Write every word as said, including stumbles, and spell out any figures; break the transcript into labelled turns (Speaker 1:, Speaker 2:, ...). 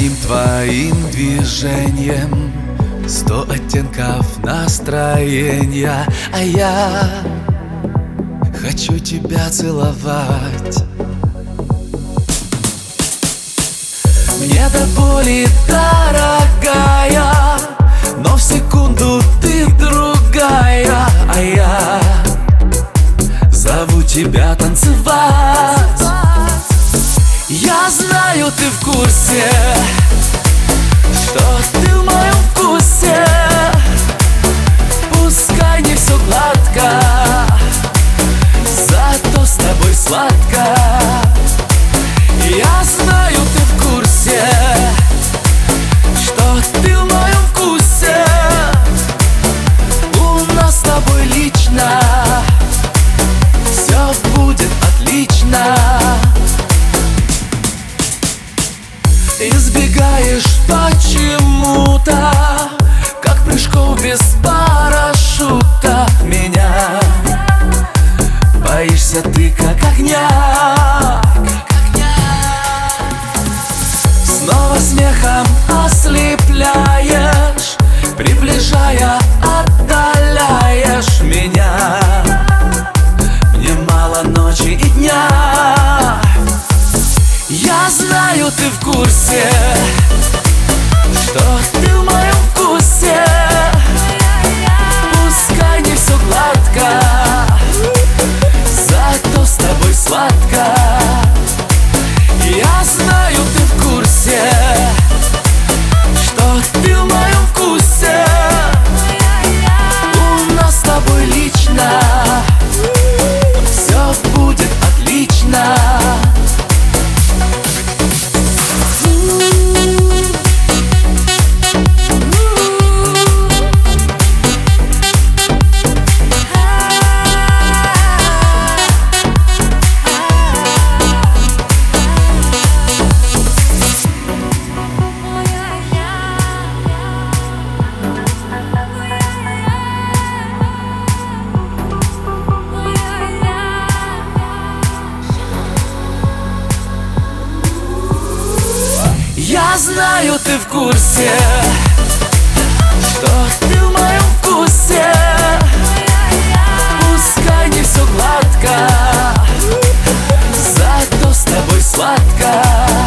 Speaker 1: одним твоим движением сто оттенков настроения, а я хочу тебя целовать. Мне до боли дорогая, но в секунду ты другая, а я зову тебя танцевать. Я знаю, ты в курсе, что ты в моем вкусе. Пускай не все гладко, зато с тобой сладко. Я знаю, ты в курсе, что ты в моем вкусе. У нас с тобой лично все будет отлично. Избегаешь почему-то, как прыжков без парашюта. Меня боишься ты, как огня. Снова смехом ослепляешь, приближая, отдаляешь меня. Мне мало ночи и дня. Я знаю, ты в курсе, что ты в моем вкусе. Пускай не все гладко, зато с тобой сладко. Я знаю, ты в курсе, что ты в моем вкусе. У нас с тобой лично все будет отлично. Я знаю, ты в курсе, что ты в моем вкусе. Пускай не все гладко, зато с тобой сладко.